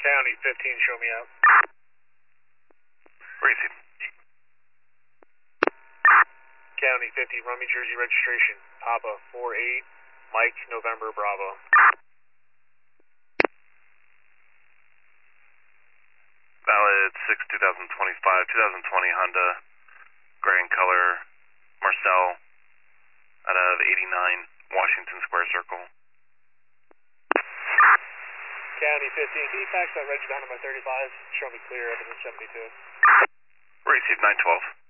County 15, show me out. Received. County 50, run me Jersey registration. Papa 48, Mike, November, Bravo. Valid 6, 2025, 2020 Honda, gray in color, Marcel, out of 89 Washington Square Circle. County 15, can you fax that reg down to my 35? Show me clear, evidence 72. Received 912.